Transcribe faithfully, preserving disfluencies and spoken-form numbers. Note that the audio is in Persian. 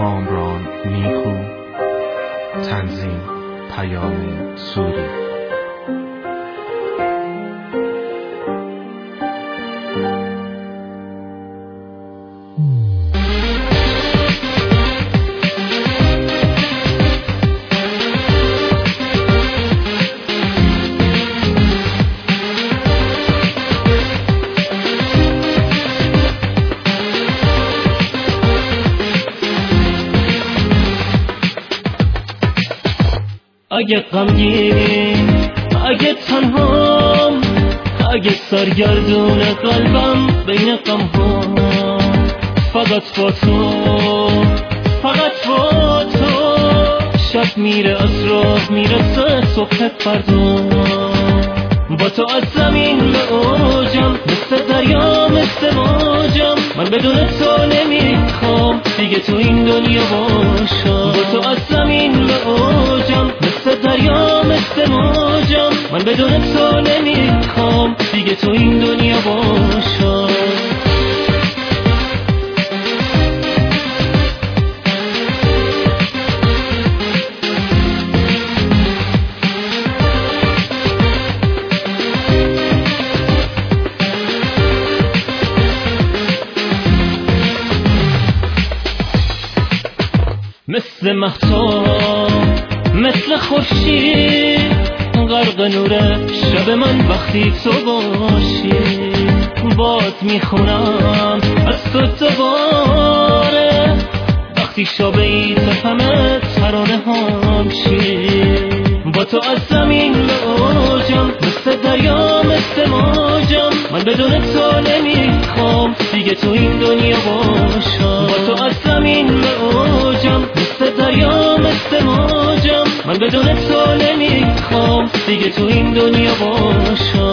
کامران نیکو، تنظیم پیام سوری. اگه غمگین، اگه تنهام، اگه سرگردون قلبم بین غم‌ها، فقط با تو، فقط با تو. شب میره از راه میرسه صبح فردا، با تو از زمین به اوجم، مثل دریا مثل موجم. من بدون تو نمیخوام دیگه تو این دنیا باشم. با تو از زمین به اوجم، مثل دریا مثل موجم. من بدون تو نمیخوام دیگه تو این دنیا باشم. مثل مهتاب، مثل خورشید، غرق نور شب من وقتی تو باشی. باد میخونم از تو دوباره، وقتی شبی تفهمه ترانه هم شی. با تو از زمین به اوجم، مثل دریا مثل موجم. من بدون تو نمیخوام دیگه تو این دنیا باشم. با تو از زمین به اوجم، مثل دریا مثل موجم. من بدون تو نمیخوام دیگه تو این دنیا باشم.